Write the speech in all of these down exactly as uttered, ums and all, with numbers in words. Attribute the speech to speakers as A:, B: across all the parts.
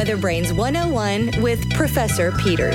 A: Weather Brains one oh one with Professor Peters.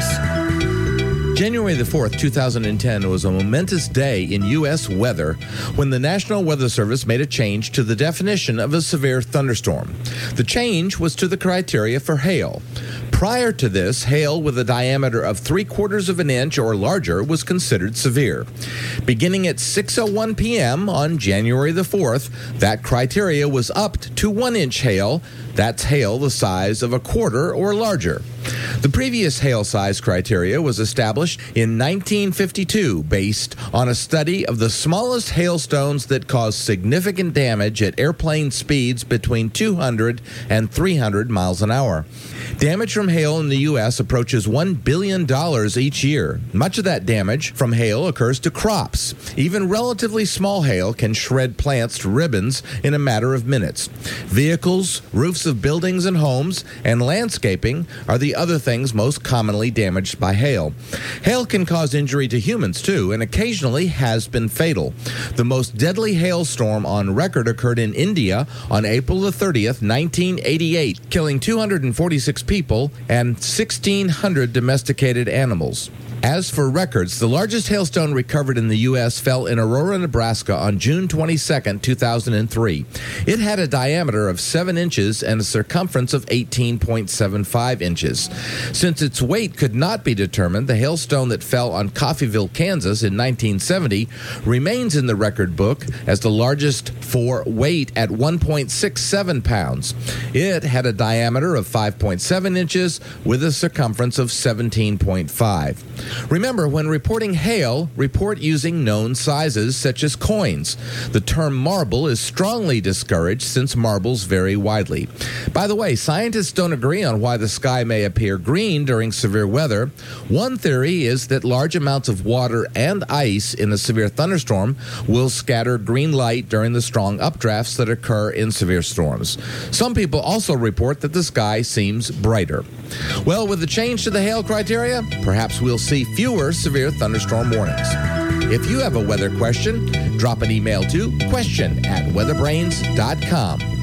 B: January the fourth, two thousand ten was a momentous day in U S weather when the National Weather Service made a change to the definition of a severe thunderstorm. The change was to the criteria for hail. Prior to this, hail with a diameter of three quarters of an inch or larger was considered severe. Beginning at six oh one p.m. on January the fourth, that criteria was upped to one inch hail. That's hail the size of a quarter or larger. The previous hail size criteria was established in nineteen fifty-two based on a study of the smallest hailstones that cause significant damage at airplane speeds between two hundred and three hundred miles an hour. Damage from hail in the U S approaches one billion dollars each year. Much of that damage from hail occurs to crops. Even relatively small hail can shred plants to ribbons in a matter of minutes. Vehicles, roofs of buildings and homes, and landscaping are the other things most commonly damaged by hail. Hail can cause injury to humans, too, and occasionally has been fatal. The most deadly hailstorm on record occurred in India on April the thirtieth, nineteen eighty-eight, killing two hundred forty-six people and sixteen hundred domesticated animals. As for records, the largest hailstone recovered in the U S fell in Aurora, Nebraska on June twenty-second, two thousand three. It had a diameter of seven inches and a circumference of eighteen point seven five inches. Since its weight could not be determined, the hailstone that fell on Coffeyville, Kansas in nineteen seventy remains in the record book as the largest for weight at one point six seven pounds. It had a diameter of five point seven inches with a circumference of seventeen point five. Remember, when reporting hail, report using known sizes such as coins. The term marble is strongly discouraged since marbles vary widely. By the way, scientists don't agree on why the sky may appear green during severe weather. One theory is that large amounts of water and ice in a severe thunderstorm will scatter green light during the strong updrafts that occur in severe storms. Some people also report that the sky seems brighter. Well, with the change to the hail criteria, perhaps we'll see fewer severe thunderstorm warnings. If you have a weather question, drop an email to question at weatherbrains dot com.